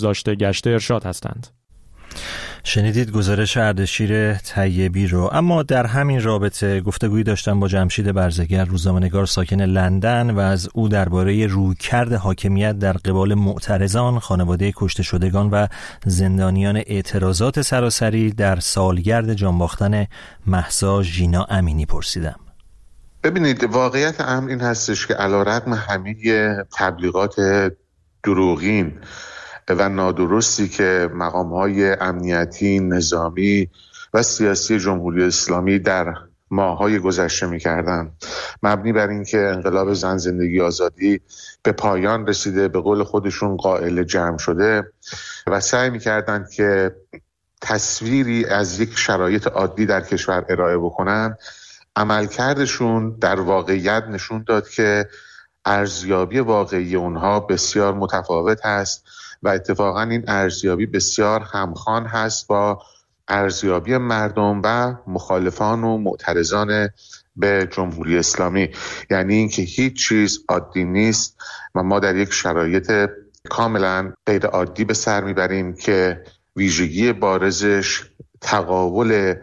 بازداشت گشت ارشاد هستند. شنیدید گزارش اردشیر طیبی رو. اما در همین رابطه گفتگویی داشتم با جمشید برزگر، روزنامه‌نگار ساکن لندن، و از او درباره رویکرد حاکمیت در قبال معترضان، خانواده کشته شدگان و زندانیان اعتراضات سراسری در سالگرد جانباختن مهسا ژینا امینی پرسیدم. ببینید، واقعیت امر این هستش که علیرغم همه تبلیغات دروغین و نادرستی که مقام‌های امنیتی، نظامی و سیاسی جمهوری اسلامی در ماه‌های گذشته می‌کردند، مبنی بر اینکه انقلاب زن زندگی آزادی به پایان رسیده، به قول خودشون قائل جمع شده، و سعی می‌کردند که تصویری از یک شرایط عادی در کشور ارائه بکنن، عملکردشون در واقعیت نشون داد که ارزیابی واقعی اونها بسیار متفاوت هست و اتفاقا این ارزیابی بسیار همخوان هست با ارزیابی مردم و مخالفان و معترضان به جمهوری اسلامی. یعنی اینکه هیچ چیز عادی نیست و ما در یک شرایط کاملا غیر عادی به سر میبریم که ویژگی بارزش تقابل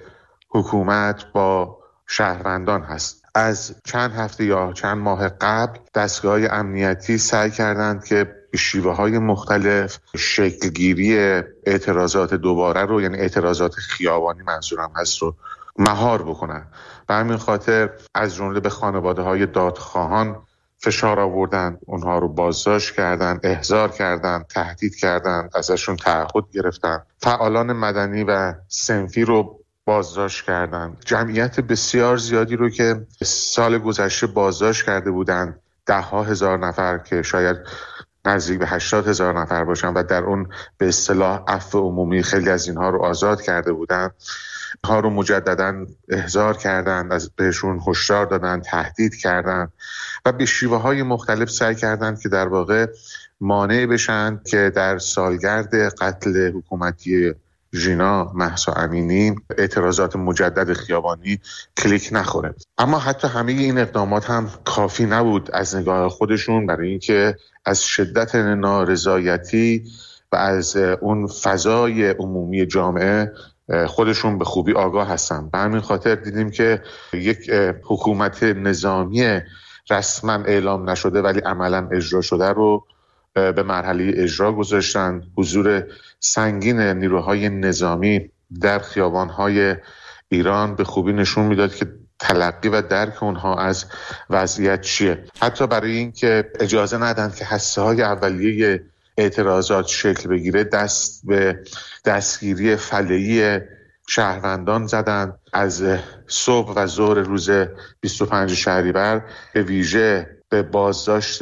حکومت با شهروندان هست. از چند هفته یا چند ماه قبل دستگاه امنیتی سعی کردند که به شیوه‌های مختلف شکلگیری اعتراضات دوباره رو، یعنی اعتراضات خیابانی منظورم هست، رو مهار بکنن. به همین خاطر از جمله به خانواده‌های دادخواهان فشار آوردن، اونها رو بازداشت کردن، احضار کردن، تهدید کردن، ازشون تعهد گرفتن. فعالان مدنی و صنفی رو بازداشت کردن. جمعیت بسیار زیادی رو که سال گذشته بازداشت کرده بودند، 10,000 نفر که شاید نزدیک به 80,000 نفر باشن و در اون به اصطلاح عفو عمومی خیلی از اینها رو آزاد کرده بودن، ها رو مجددا احضار کردن، از بهشون هشدار دادن، تهدید کردن و به شیوه‌های مختلف سعی کردن که در واقع مانع بشن که در سالگرد قتل حکومتی ژینا مهسا امینی اعتراضات مجدد خیابانی کلیک نخوره. اما حتی همه این اقدامات هم کافی نبود از نگاه خودشون، برای اینکه از شدت نارضایتی و از اون فضای عمومی جامعه خودشون به خوبی آگاه هستن. به همین خاطر دیدیم که یک حکومت نظامی رسما اعلام نشده ولی عملا اجرا شده رو به مرحله اجرا گذاشتن. حضور سنگین نیروهای نظامی در خیابان‌های ایران به خوبی نشون میداد که تلقی و درک اونها از وضعیت چیه. حتی برای اینکه اجازه ندن که هسته‌های اولیه اعتراضات شکل بگیره، دست به دستگیری فله‌ای شهروندان زدن. از صبح و ظهر روز 25 شهریور به ویژه به بازداشت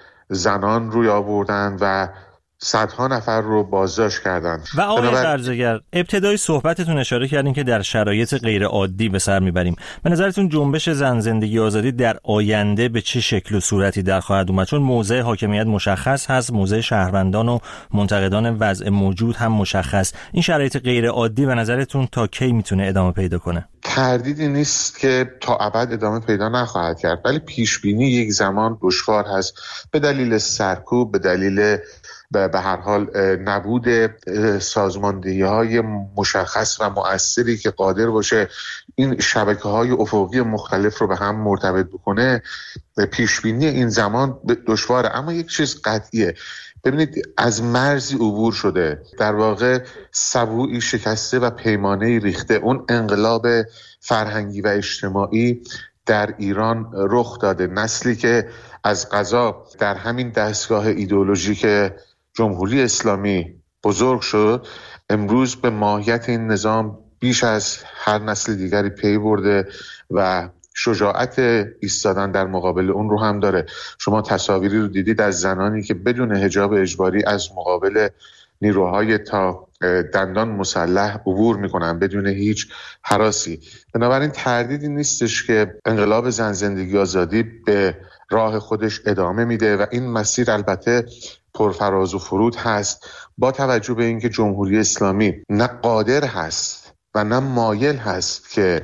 زنان روی آوردن و صدها نفر رو بازداشت کردن. و آقای برزگر، ابتدای صحبتتون اشاره کردین که در شرایط غیر عادی به سر میبریم. به نظرتون جنبش زن زندگی آزادی در آینده به چه شکل و صورتی در خواهد اومد؟ چون موضع حاکمیت مشخص هست، موضع شهروندان و منتقدان وضع موجود هم مشخص. این شرایط غیر عادی به نظرتون تا کی میتونه ادامه پیدا کنه؟ تردیدی نیست که تا ابد ادامه پیدا نخواهد کرد، ولی پیش بینی یک زمان دشوار هست به دلیل سرکوب، به دلیل به هر حال نبود سازماندهی‌های مشخص و مؤثری که قادر باشه این شبکه‌های افقی مختلف رو به هم مرتبط بکنه. پیش بینی این زمان دشواره، اما یک چیز قطعیه. ببینید، از مرزی عبور شده، در واقع سبویی شکسته و پیمانه‌ای ریخته. اون انقلاب فرهنگی و اجتماعی در ایران رخ داده. نسلی که از قضا در همین دستگاه ایدئولوژیک جمهوری اسلامی بزرگ شد، امروز به ماهیت این نظام بیش از هر نسل دیگری پی برده و شجاعت ایستادن در مقابل اون رو هم داره. شما تصاویری رو دیدید از زنانی که بدون حجاب اجباری از مقابل نیروهای تا دندان مسلح عبور میکنن بدون هیچ هراسی. بنابراین تردیدی نیستش که انقلاب زن زندگی آزادی به راه خودش ادامه میده و این مسیر البته پرفراز و فرود هست، با توجه به اینکه جمهوری اسلامی نه قادر هست و نه مایل هست که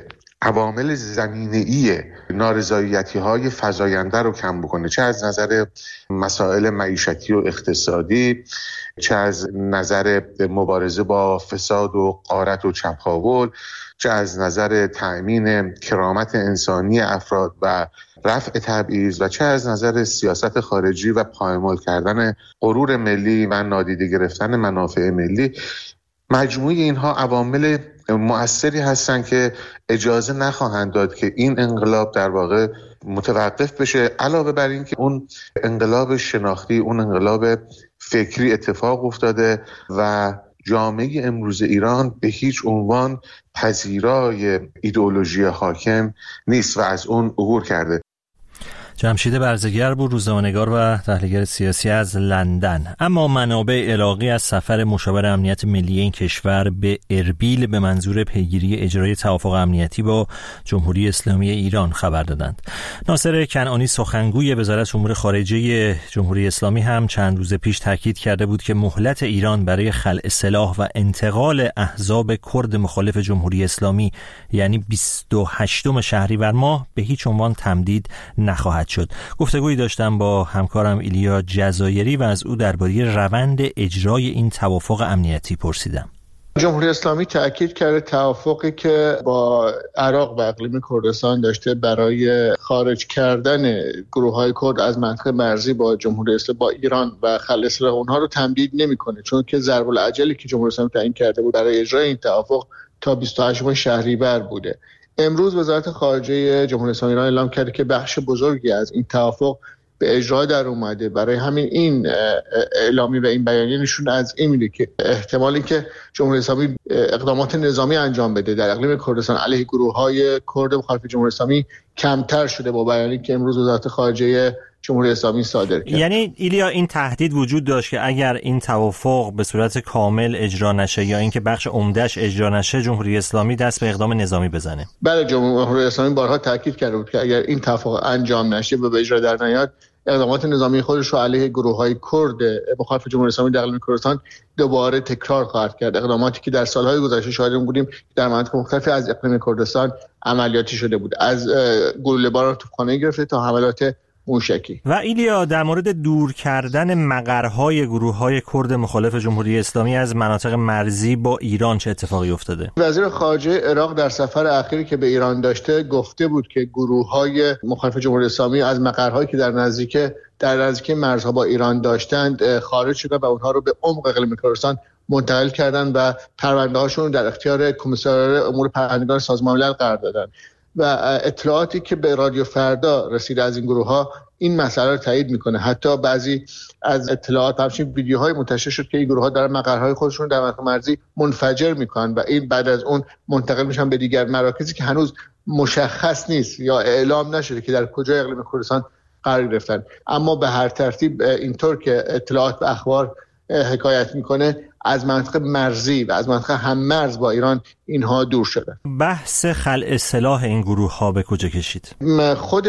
عوامل زمینه‌ای نارضایتی‌های فزاینده رو کم بکنه، چه از نظر مسائل معیشتی و اقتصادی، چه از نظر مبارزه با فساد و غارت و چپاول، چه از نظر تأمین کرامت انسانی افراد و رفع تبعیض، و چه از نظر سیاست خارجی و پایمال کردن غرور ملی و نادیده گرفتن منافع ملی. مجموعه اینها عوامل مؤثری هستند که اجازه نخواهند داد که این انقلاب در واقع متوقف بشه، علاوه بر این که اون انقلاب شناختی، اون انقلاب فکری اتفاق افتاده و جامعه امروز ایران به هیچ عنوان پذیرای ایدئولوژی حاکم نیست و از اون عبور کرده. جمشید برزگر بود، روزنامه‌نگار و تحلیلگر سیاسی از لندن. اما منابع عراقی از سفر مشاور امنیت ملی این کشور به اربیل به منظور پیگیری اجرای توافق امنیتی با جمهوری اسلامی ایران خبر دادند. ناصر کنعانی سخنگوی وزارت امور خارجه جمهوری اسلامی هم چند روز پیش تاکید کرده بود که مهلت ایران برای خلع سلاح و انتقال احزاب کرد مخالف جمهوری اسلامی یعنی 28 شهریور ماه به هیچ عنوان تمدید نخواهد شد. گفتگویی داشتم با همکارم ایلیا جزایری و از او درباره روند اجرای این توافق امنیتی پرسیدم. جمهوری اسلامی تأکید کرده توافقی که با عراق و اقلیم کردستان داشته برای خارج کردن گروه‌های کرد از منطقه مرزی با جمهوری اسلامی با ایران و خلع سلاح اونها رو تمدید نمی‌کنه، چون که ضرب الاجلی که جمهوری اسلامی تعیین کرده بود برای اجرای این توافق تا 28 شهریور بوده. امروز وزارت خارجه جمهوری اسلامی ایران اعلام کرده که بخش بزرگی از این توافق به اجرا در اومده. برای همین این اعلامی و این بیانیه نشون از این میده که احتمالی که جمهوری اسلامی اقدامات نظامی انجام بده در اقلیم کردستان علیه گروه‌های کرد مخالف جمهوری اسلامی کمتر شده با بیانیه‌ای که امروز وزارت خارجه جمهوری اسلامی صادر کرد. یعنی ایلیا این تهدید وجود داشت که اگر این توافق به صورت کامل اجرا نشه یا اینکه بخش عمده‌اش اجرا نشه جمهوری اسلامی دست به اقدام نظامی بزنه. بله، جمهوری اسلامی بارها تاکید کرده بود که اگر این توافق انجام نشه و به اجرا در نیاد اقدامات نظامی خودش رو علیه گروه‌های کرد مخالف جمهوری اسلامی در اقلیم کردستان دوباره تکرار خواهد کرد. اقداماتی که در سالهای گذشته شاهد بودیم در مناطق مختلفی از اقلیم کردستان عملیاتی شده بود، از گلوله‌بار توپخانه‌ای گرفته تا حملات موشکی. و ایلیا در مورد دور کردن مقرهای گروه‌های کرد مخالف جمهوری اسلامی از مناطق مرزی با ایران چه اتفاقی افتاده؟ وزیر خارجه عراق در سفر اخیری که به ایران داشته گفته بود که گروه‌های مخالف جمهوری اسلامی از مقرهایی که در نزدیکی مرزها با ایران داشتند خارج شدن و اونها رو به عمق اقلیم کردستان منتقل کردن و پرونده‌هاشون در اختیار کمیساریات امور پناهندگان سازمان ملل قرار دادن. و اطلاعاتی که به رادیو فردا رسیده از این گروه‌ها این مسئله رو تایید میکنه. حتی بعضی از اطلاعات همچنین ویدیوهای منتشر شد که این گروه‌ها دارن مقرهای خودشون در مناطق مرزی منفجر میکنن و این بعد از اون منتقل میشن به دیگر مراکزی که هنوز مشخص نیست یا اعلام نشده که در کجای اقلیم کردستان قرار گرفتن. اما به هر ترتیب اینطور که اطلاعات و اخبار حکایت میکنه از منطقه مرزی و از منطقه هم‌مرز با ایران اینها دور شده. بحث خلع سلاح این گروه ها به کجا کشید؟ خود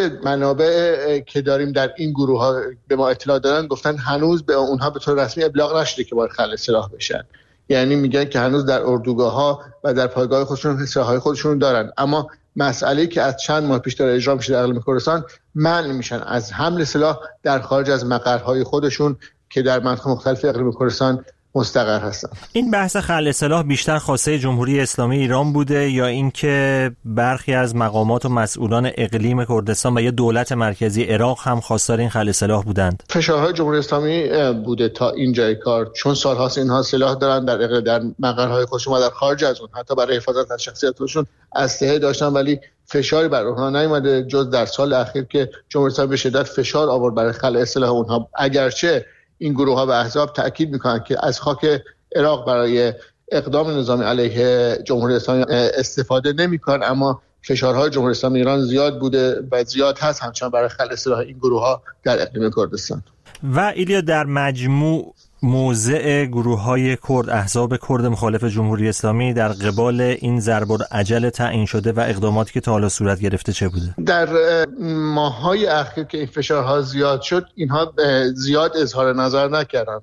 منابع که داریم در این گروه ها به ما اطلاع دادن گفتن هنوز به اونها به طور رسمی ابلاغ نشده که باید خلع سلاح بشن. یعنی میگن که هنوز در اردوگاه ها و در پایگاه خودشون سلاح‌های خودشون دارن، اما مسئله‌ای که از چند ماه پیش داره اجرا میشه در اقلیم کردستان منع میشن از حمل سلاح در خارج از مقرهای خودشون که در مناطق مختلف اقلیم کردستان مستقر هستن. این بحث خلع سلاح بیشتر خواسته جمهوری اسلامی ایران بوده یا اینکه برخی از مقامات و مسئولان اقلیم کردستان و یا دولت مرکزی عراق هم خواستار این خلع سلاح بودند؟ فشارهای جمهوری اسلامی بوده تا اینجای کار، چون سالهاست اینها سلاح دارن در مقرهای خودشون و در خارج از اون حتی برای حفاظت از شخصیتشون اسلحه داشتن، ولی فشاری بر اونها نیومده جز در سال اخیر که جمهوری اسلامی به شدت فشار آورد برای خلع سلاح اونها. اگرچه این گروه‌ها و احزاب تأکید میکنن که از خاک عراق برای اقدام نظامی علیه جمهوری اسلامی استفاده نمیکنن، اما فشارهای جمهوری اسلامی ایران زیاد بوده و زیاد هست همچنان برای خلع سلاح این گروه‌ها در اقلیم کردستان. و ایلیا در مجموع موضع گروه‌های کرد، احزاب کرد مخالف جمهوری اسلامی در قبال این ضرب العجل تعیین شده و اقداماتی که تا حالا صورت گرفته چه بوده؟ در ماه‌های اخیر که این فشارها زیاد شد اینها زیاد اظهار نظر نکردن.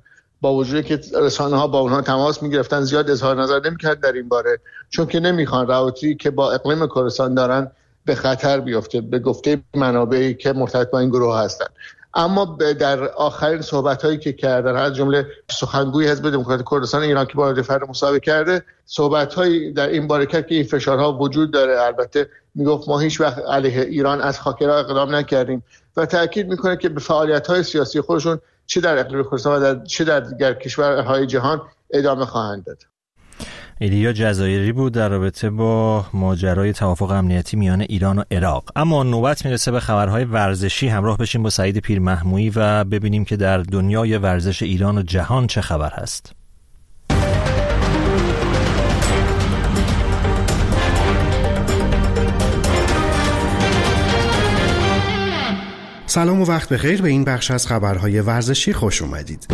با وجودی که رسانه‌ها با اونها تماس می‌گرفتن زیاد اظهار نظر نمی‌کرد در این باره، چون که نمی‌خوان روابطی که با اقلیم کردستان دارن به خطر بیفته، به گفته منابعی که مرتبط با این گروه هستند. اما در آخرین صحبت‌هایی که کردن، از جمله سخنگوی حزب دموکرات کردستان ایران که با فرد مصاحبه کرده، صحبت‌هایی در این باره کرد که این فشارها وجود داره. البته میگفت ما هیچ وقت علیه ایران از خاکرا اقدام نکردیم و تاکید میکنه که به فعالیت‌های سیاسی خودشون چه در اقلیم کردستان و چه در دیگر کشورهای جهان ادامه خواهند داد. ایلیا جزایری بود در رابطه با ماجرای توافق امنیتی میان ایران و عراق. اما نوبت میرسه به خبرهای ورزشی. همراه بشیم با سعید پیرمحمویی و ببینیم که در دنیای ورزش ایران و جهان چه خبر هست. سلام و وقت بخیر. به این بخش از خبرهای ورزشی خوش اومدید.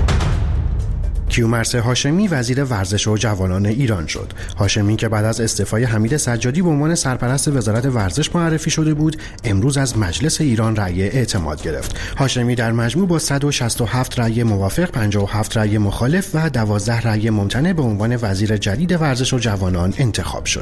کیومرث هاشمی وزیر ورزش و جوانان ایران شد. هاشمی که بعد از استعفای حمید سجادی به عنوان سرپرست وزارت ورزش معرفی شده بود، امروز از مجلس ایران رأی اعتماد گرفت. هاشمی در مجموع با 167 رأی موافق، 57 رأی مخالف و 12 رأی ممتنع به عنوان وزیر جدید ورزش و جوانان انتخاب شد.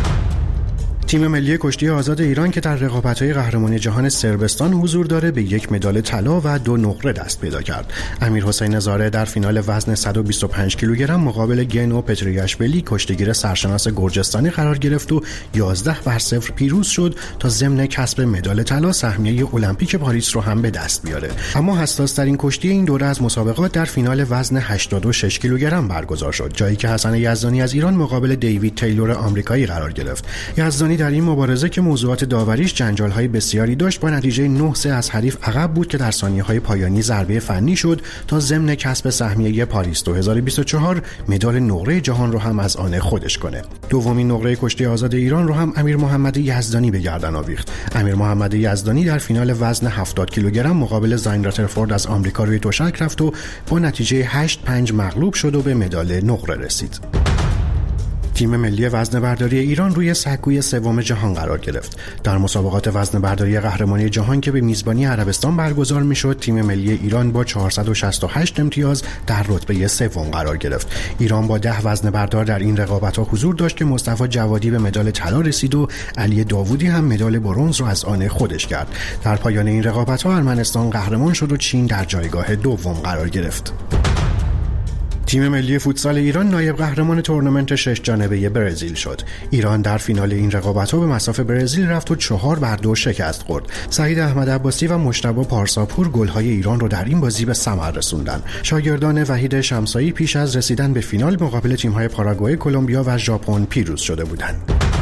تیم ملی کشتی آزاد ایران که در رقابت‌های قهرمانی جهان صربستان حضور داره به 1 مدال طلا و 2 نقره دست پیدا کرد. امیرحسین زاره در فینال وزن 125 کیلوگرم مقابل گنو پتریاشویلی کشتیگیر سرشناس گرجستانی قرار گرفت و 11-0 پیروز شد تا ضمن کسب مدال طلا سهمیه المپیک پاریس رو هم به دست بیاره. اما حساس‌ترین کشتی این دوره از مسابقات در فینال وزن 86 کیلوگرم برگزار شد، جایی که حسن یزدانی از ایران مقابل دیوید تیلور آمریکایی قرار گرفت. یزدانی در این مبارزه که موضوعات داوریش جنجال‌های بسیاری داشت با نتیجه 9-3 از حریف عقب بود که در ثانیه‌های پایانی ضربه فنی شد تا ضمن کسب سهمیه پاریس 2024 مدال نقره جهان رو هم از آن خودش کنه. دومین نقره کشتی آزاد ایران رو هم امیر محمد یزدانی به گردن آویخت. امیر محمد یزدانی در فینال وزن 70 کیلوگرم مقابل زاین راترفورد از آمریکا روی تشک رفت و با نتیجه 8-5 مغلوب شد و به مدال نقره رسید. تیم ملی وزنه‌برداری ایران روی سکوی سوم جهان قرار گرفت. در مسابقات وزنه‌برداری قهرمانی جهان که به میزبانی عربستان برگزار میشد، تیم ملی ایران با 468 امتیاز در رتبه سوم قرار گرفت. ایران با 10 وزنه‌بردار در این رقابت‌ها حضور داشت که مصطفی جوادی به مدال طلا رسید و علی داوودی هم مدال برنز رو از آن خودش کرد. در پایان این رقابت‌ها ارمنستان قهرمان شد و چین در جایگاه دوم قرار گرفت. تیم ملی فوتسال ایران نایب قهرمان تورنمنت 6 جانبه برزیل شد. ایران در فینال این رقابت‌ها به مصاف برزیل رفت و 4-2 شکست خورد. سعید احمد عباسی و مجتبی پارساپور گل‌های ایران رو در این بازی به ثمر رسوندن. شاگردان وحید شمسایی پیش از رسیدن به فینال مقابل تیم‌های پاراگوئه، کلمبیا و ژاپن پیروز شده بودند.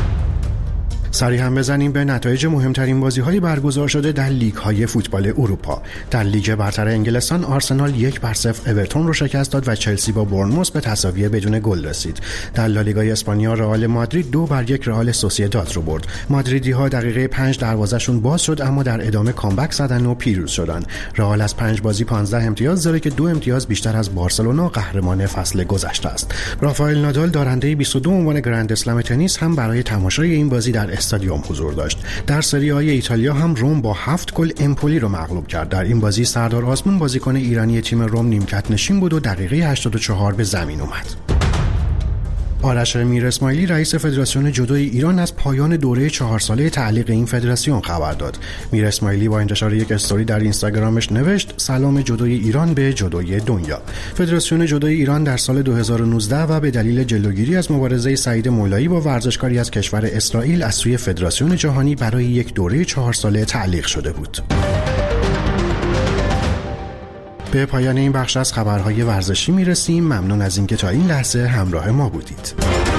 سری هم بزنیم به نتایج مهمترین بازی‌های برگزار شده در لیگ‌های فوتبال اروپا. در لیگ برتر انگلستان آرسنال 1-0 اورتون رو شکست داد و چلسی با بورنموث به تساوی بدون گل رسید. در لالیگای اسپانیا رئال مادرید 2-1 رئال سوسییداد رو برد. مادریدی‌ها دقیقه 5 دروازه‌شون باز شد اما در ادامه کامبک زدن و پیروز شدن. رئال از 5 بازی 15 امتیاز داره که 2 امتیاز بیشتر از بارسلونا قهرمان فصل گذشته است. رافائل نادال دارنده 22 عنوان گرند اسلم تنیس هم برای تماشای این بازی در استادیوم حضور داشت. در سری آی ایتالیا هم روم با 7 گل امپولی رو مغلوب کرد. در این بازی سردار آزمون بازیکن ایرانی تیم روم نیمکت نشین بود و دقیقه 84 به زمین اومد. آرش میر اسماعیلی رئیس فدراسیون جودوی ایران از پایان دوره 4 ساله تعلیق این فدراسیون خبر داد. میر اسماعیلی با انتشار یک استوری در اینستاگرامش نوشت: سلام جودوی ایران به جودوی دنیا. فدراسیون جودوی ایران در سال 2019 و به دلیل جلوگیری از مبارزه سعید مولایی با ورزشکاری از کشور اسرائیل از سوی فدراسیون جهانی برای یک دوره 4 ساله تعلیق شده بود. به پایان این بخش از خبرهای ورزشی میرسیم. ممنون از اینکه تا این لحظه همراه ما بودید.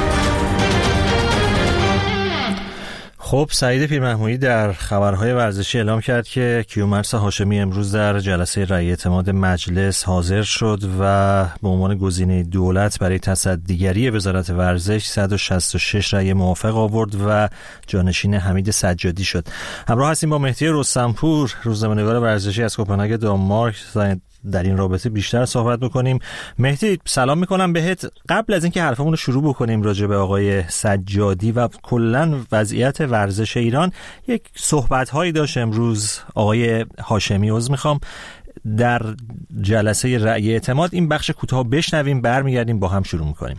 خب، سعید پیرمحمویی در خبرهای ورزشی اعلام کرد که کیومرث هاشمی امروز در جلسه رأی اعتماد مجلس حاضر شد و به عنوان گزینه دولت برای تصدیگری وزارت ورزش 166 رأی موافق آورد و جانشین حمید سجادی شد. همراه هستیم با مهدی رستمپور، روزنامه‌نگار ورزشی از کوپنهاگ دانمارک، در این رابطه بیشتر صحبت بکنیم. مهدی، سلام میکنم بهت. قبل از اینکه حرفمون رو شروع بکنیم راجع به آقای سجادی و کلاً وضعیت ورزش ایران، یک صحبت‌هایی داشت امروز آقای هاشمی، میخوام در جلسه رأی اعتماد. این بخش کوتاه بشنویم، برمیگردیم با هم شروع میکنیم.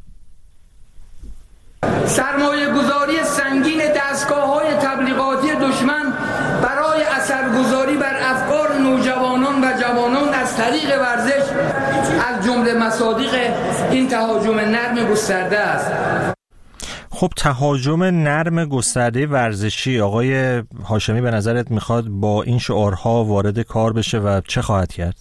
سرمایه گذاری سنگین دستگاه‌های تبلیغاتی دشمن برای اثرگذاری بر افکار نوجوانان و جوانان از طریق ورزش از جمله مصادیق این تهاجم نرم گسترده است. خب تهاجم نرم گسترده ورزشی، آقای هاشمی به نظرت میخواد با این شعارها وارد کار بشه و چه خواهد کرد؟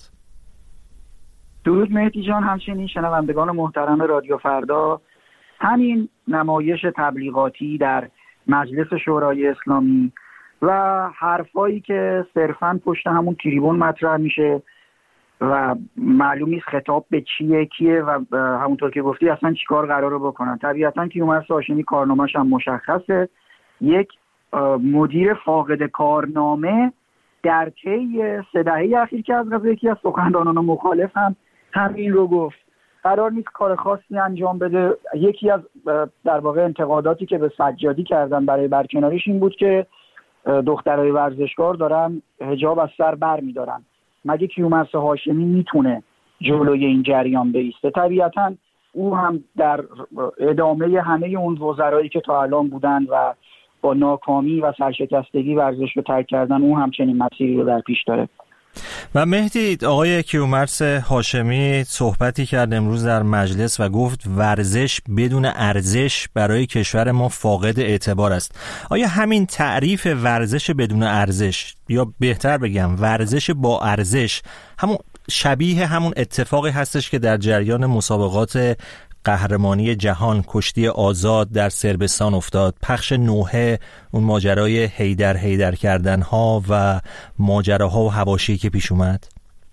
درود مهدی جان، همچنین شنوندگان محترم رادیو فردا. همین نمایش تبلیغاتی در مجلس شورای اسلامی و حرفایی که صرفاً پشت همون تریبون مطرح میشه و معلوم نیست خطاب به کیه و همونطور که گفتی اصلا چیکار قراره بکنن. طبیعتاً کیومرث هاشمی کارنامه‌ش هم مشخصه، یک مدیر فاقد کارنامه در طی 3 دهه اخیر که از قضا یکی از سخنرانان مخالف هم همین رو گفت. قرار نیست کار خاصی انجام بده. یکی از در واقع انتقاداتی که به سجادی کردن برای برکناریش این بود که دخترای ورزشکار دارن حجاب از سر بر می‌دارن. مگه کیومرث هاشمی میتونه جلوی این جریان بایسته؟ طبیعتاً او هم در ادامه همه اون وزرایی که تا الان بودن و با ناکامی و سرشکستگی ورزش رو ترک کردن، او همچنین مسیری رو در پیش داره. و مهدی، آقای کیومرث هاشمی صحبتی کرد امروز در مجلس و گفت ورزش بدون ارزش برای کشور ما فاقد اعتبار است. آیا همین تعریف ورزش بدون ارزش، یا بهتر بگم ورزش با ارزش، همون شبیه همون اتفاقی هستش که در جریان مسابقات قهرمانی جهان کشتی آزاد در صربستان افتاد، پخش نوحه، اون ماجرای هیدر کردن ها و ماجراها و حواشی که پیش اومد؟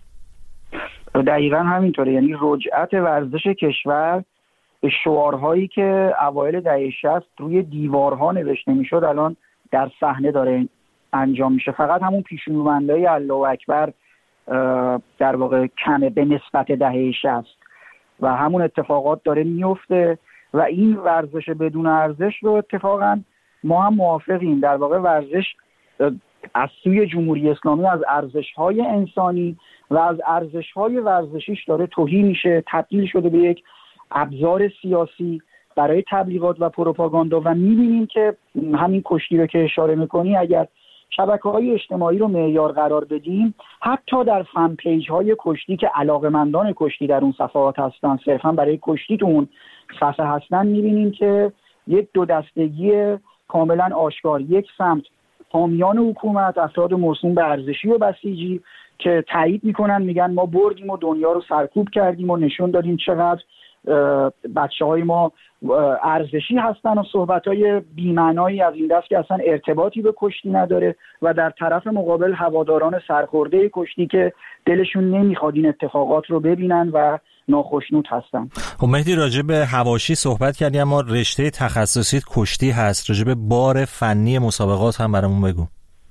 دقیقاً همینطوره. یعنی رجعت ورزش کشور به شعارهایی که اوایل دهه 60 روی دیوارها نوشته میشد الان در صحنه داره انجام میشه. فقط همون پیشونوندهای الله اکبر در واقع کمه به نسبت دهه 60 و همون اتفاقات داره میفته و این ورزش بدون ارزش رو اتفاقا ما هم موافقیم. در واقع ورزش از سوی جمهوری اسلامی از ارزش‌های انسانی و از ارزش‌های ورزشیش داره تهی میشه، تبدیل شده به یک ابزار سیاسی برای تبلیغات و پروپاگاندا و میبینیم که همین کشتی رو که اشاره میکنی، اگر شبکه‌های اجتماعی رو معیار قرار بدیم، حتی در فن پیج‌های کشتی که علاقه‌مندان کشتی در اون صفحات هستن، صرفاً برای کشتی تو اون صفحه هستن، می‌بینیم که یک دو دستگی کاملاً آشکار، یک سمت حامیان حکومت، افراد موسوم به ارزشی و بسیجی که تایید می‌کنن، میگن ما بردیم و دنیا رو سرکوب کردیم و نشون دادیم چقدر بچه‌های ما ارزشی هستن و صحبت‌های بی‌معنایی از این دست که اصلا ارتباطی به کشتی نداره و در طرف مقابل هواداران سرخورده کشتی که دلشون نمیخواد این اتفاقات رو ببینن و ناخشنود هستن. خب مهدی، راجع به حواشی صحبت کردی، اما رشته تخصصی کشتی هست، راجع به بار فنی مسابقات هم برامون بگو.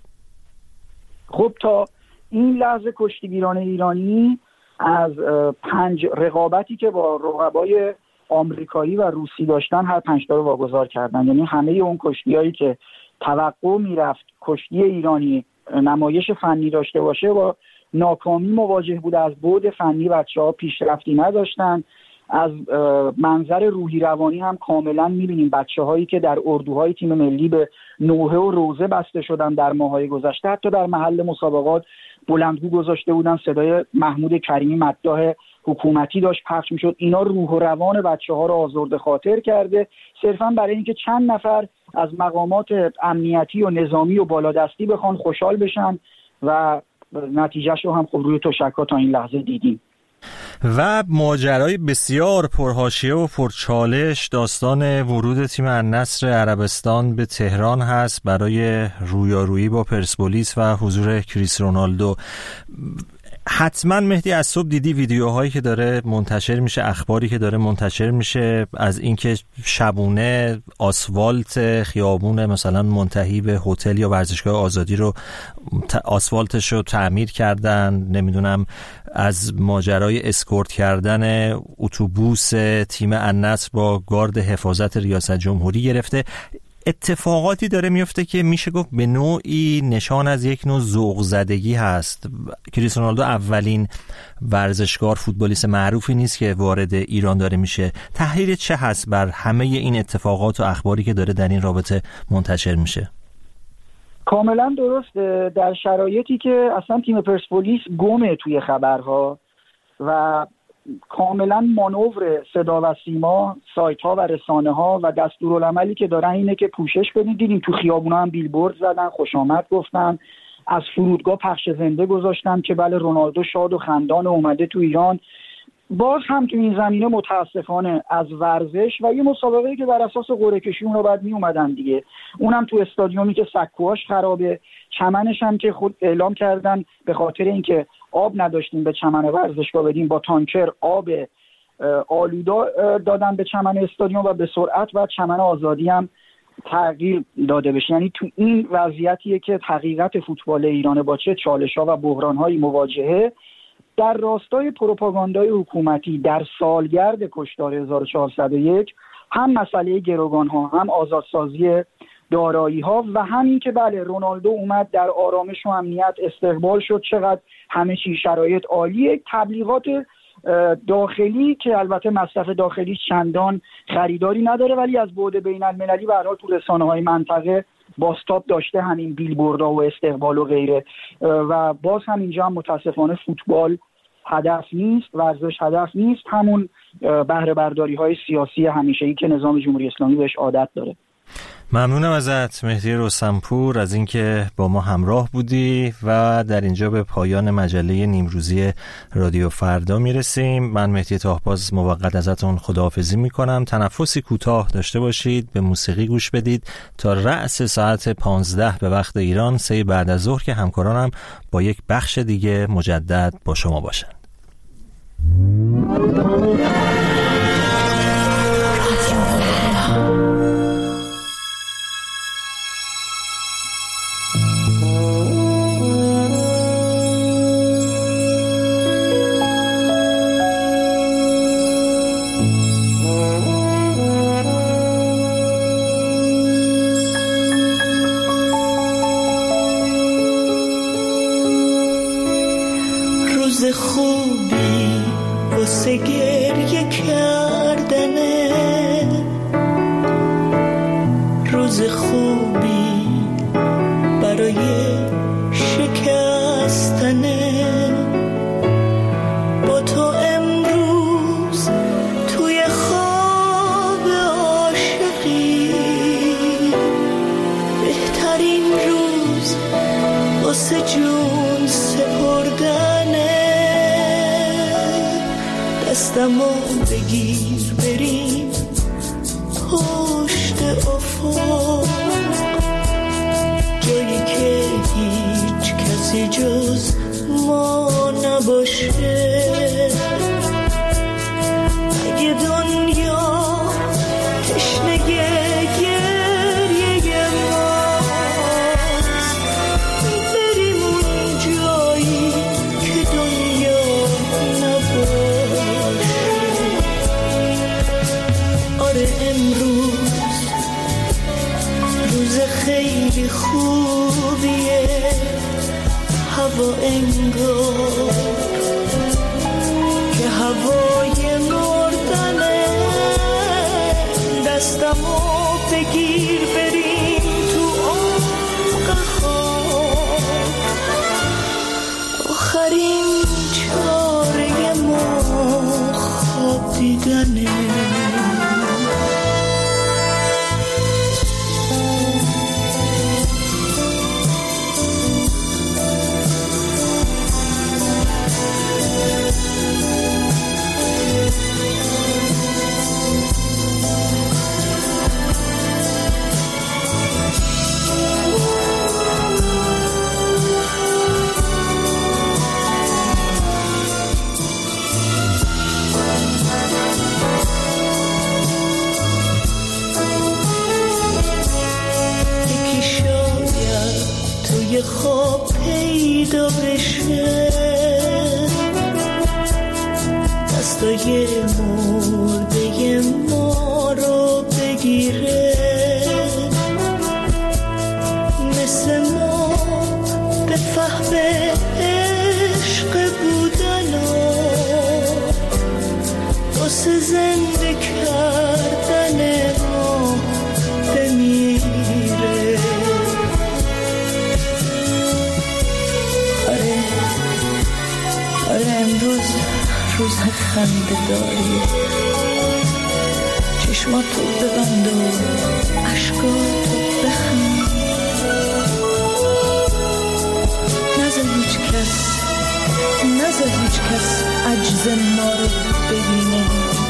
خب تا این لحظه کشتیگیران ایرانی از 5 رقابتی که با رقبای آمریکایی و روسی داشتن هر 5 تا رو واگذار کردن. یعنی همه اون کشتیایی که توقع میرفت کشتی ایرانی نمایش فنی داشته باشه با ناکامی مواجه بوده. از بعد فنی بچه‌ها پیشرفتی نداشتن، از منظر روحی روانی هم کاملا می‌بینیم بچه‌هایی که در اردوهای تیم ملی به نوحه و روزه بسته شدن در ماه‌های گذشته، حتی در محل مسابقات بلندگو گذاشته بودن، صدای محمود کریمی مداح حکومتی داشت پخش میشد. اینا روح و روان بچه‌ها رو آزرده خاطر کرده، صرفاً برای اینکه چند نفر از مقامات امنیتی و نظامی و بالادستی بخوان خوشحال بشن و نتیجهش رو هم خب روی تشک‌ها تا این لحظه دیدیم. و ماجرای بسیار پرحاشیه و پرچالش داستان ورود تیم النصر عربستان به تهران هست برای رویارویی با پرسپولیس و حضور کریس رونالدو. حتما مهدی از صبح دیدی ویدیوهایی که داره منتشر میشه، اخباری که داره منتشر میشه از اینکه شبونه آسفالت خیابون مثلا منتهی به هتل یا ورزشگاه آزادی رو آسفالتش رو تعمیر کردن، نمیدونم از ماجرای اسکورت کردن اتوبوس تیم النصر با گارد حفاظت ریاست جمهوری گرفته. اتفاقاتی داره میفته که میشه گفت به نوعی نشان از یک نوع ذوق زدگی هست. کریستیانو رونالدو اولین ورزشکار فوتبالیست معروفی نیست که وارد ایران داره میشه. تحلیل چه هست بر همه این اتفاقات و اخباری که داره در این رابطه منتشر میشه؟ کاملا درست. در شرایطی که اصلا تیم پرسپولیس گمه توی خبرها و کاملا مانور صدا و سیما، سایت ها و رسانه ها و دستورالعملی که دارن اینه که پوشش بدین. دیدیم تو خیابونا هم بیلبورد زدن، خوش آمد گفتن، از فرودگاه پخش زنده گذاشتن که بله رونالدو شاد و خندان اومده تو ایران. باز هم تو این زمینه متاسفانه از ورزش و یه مسابقه‌ای که بر اساس قرعه کشی اون رو بعد می اومدن دیگه، اونم تو استادیومی که سکوهاش خرابه، چمنش هم که خود اعلام کردن به خاطر اینکه آب نداشتیم به چمن ورزشگاه بدیم، با تانکر آب آلودا دادن به چمن استادیوم و به سرعت و چمن آزادی هم تغییر داده بشه. یعنی تو این وضعیتیه که حقیقت فوتبال ایران با چه چالش‌ها و بحران‌هایی مواجهه، در راستای پروپاگاندای حکومتی در سالگرد کشتار 1401 هم مسئله گروگان‌ها، هم آزادسازی دارایی‌ها و همین که بله رونالدو اومد در آرامش و امنیت استقبال شد، چقدر همه چی شرایط عالیه. تبلیغات داخلی که البته مصرف داخلی چندان خریداری نداره، ولی از بعد بین‌المللی به هر حال تو رسانه‌های منطقه بازتاب داشته همین بیلبوردها و استقبال و غیره. و باز هم اینجا هم متاسفانه فوتبال هدف نیست، ورزش هدف نیست، همون بهره برداری های سیاسی همیشه‌ای که نظام جمهوری اسلامی بهش عادت داره. ممنونم ازت مهدی رستمپور از اینکه با ما همراه بودی و در اینجا به پایان مجله نیمروزی رادیو فردا میرسیم. من مهدی طاهباز موقت ازتون خداحافظی میکنم. تنفسی کوتاه داشته باشید، به موسیقی گوش بدید تا رأس ساعت 15 به وقت ایران 3 بعد از ظهر که همکارانم با یک بخش دیگه مجدد با شما باشند. خوبی واسه گریه کردنه، روز خوبی برای شکستنه. با تو امروز توی خواب عاشقی، بهترین روز واسه جون سپردنه. دستمو بگیر بریم پشت افق، جایی که هیچ کسی جز ما نباشه. اگه دنیا تشنه گریه ماست، بریم اون جایی که دنیا نباشه. آره امروز روز خیلی خوبیه، هوا انگار که هوای مردنه. دستمو بگیر بریم تو عمق خواب، آخرین چاره ما خواب دیدنه. خواب پیدا بشه، دستای مرده ما رو بگیره. چشماتو ببند و عشقاتو بخند، نذار هیچ کس عجز ما رو ببینه.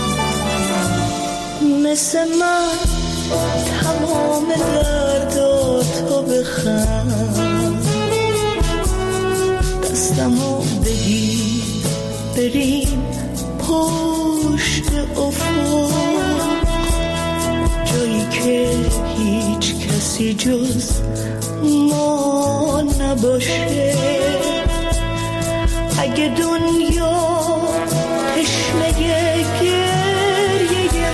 مثل من تمام درداتو بخند، دستمو بگیر بریم پشت افق، جایی که هیچ کسی جز ما نباشه. اگه دنیا تشنه گریه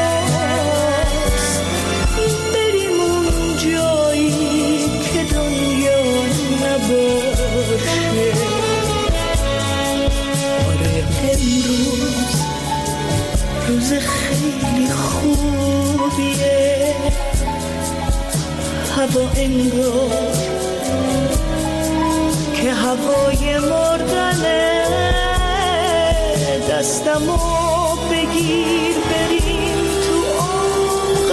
ماست، بریم اون جایی که دنیا نباشه. آره امروز روز خیلی خوبیه، هوا انگار که هوای مردنه. دستمو بگیر بریم تو عمق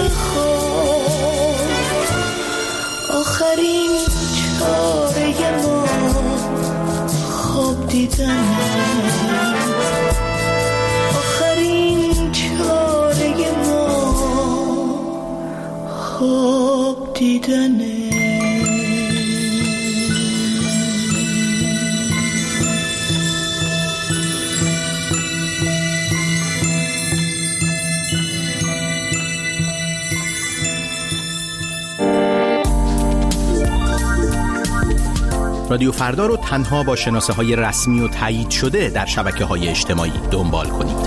خاک، آخرین چاره ما خواب دیدنه. آخرین چاره ما خواب دیدنه. رادیو فردا رو تنها با شناسه‌های رسمی و تایید شده در شبکه‌های اجتماعی دنبال کنید.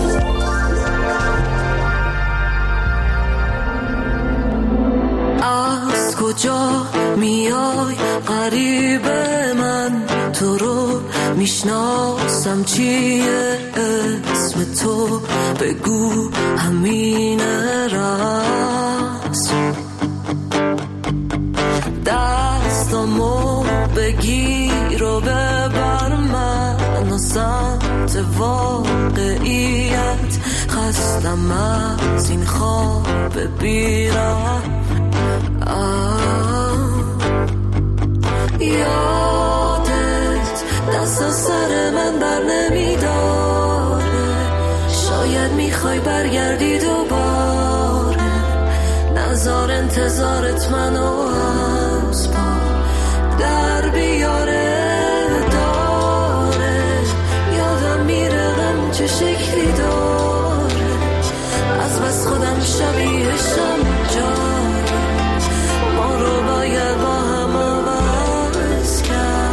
از کجا میای غریب من، تو رو میشناسم چیه اسم تو، بگو همین راست. دستامو بگیر و ببر من و سمت واقعیت، خستم از این خواب بیرم. یادت دست از سر من بر نمیداره، شاید میخوای برگردی دوباره. نذار انتظارت منو از پا در بیاره، داره یادم میره غم چه شکلی داره، از بس خودم شبیهشم جاره، ما رو باید با هم عوض کرد.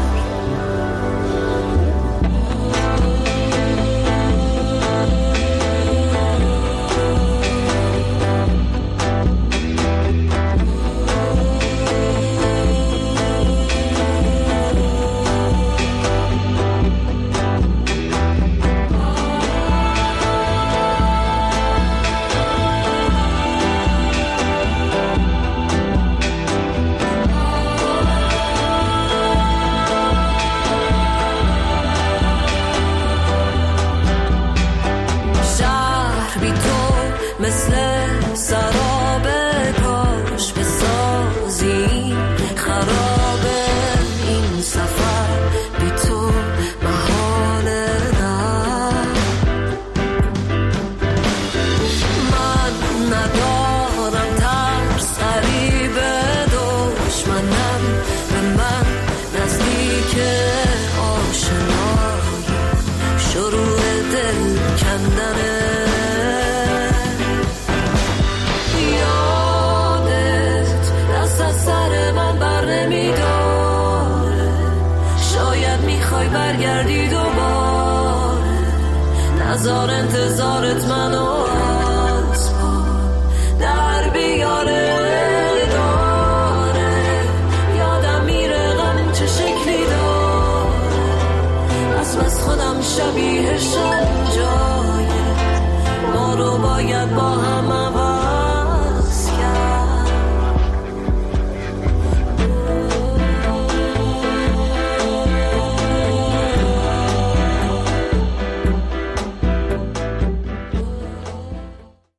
مثل سراب کاش بسازی خرابه این سفر، بی تو محاله نه. من ندارم ترس غریب دشمنم، به من نزدیک آشنایی شروع دل کندنه. برگردی دوباره، نذار انتظارت منو از پا در بیاره، داره یادم میره غم چه شکلی داره، از بس خودم شبیهشم جایه، ما رو باید با هم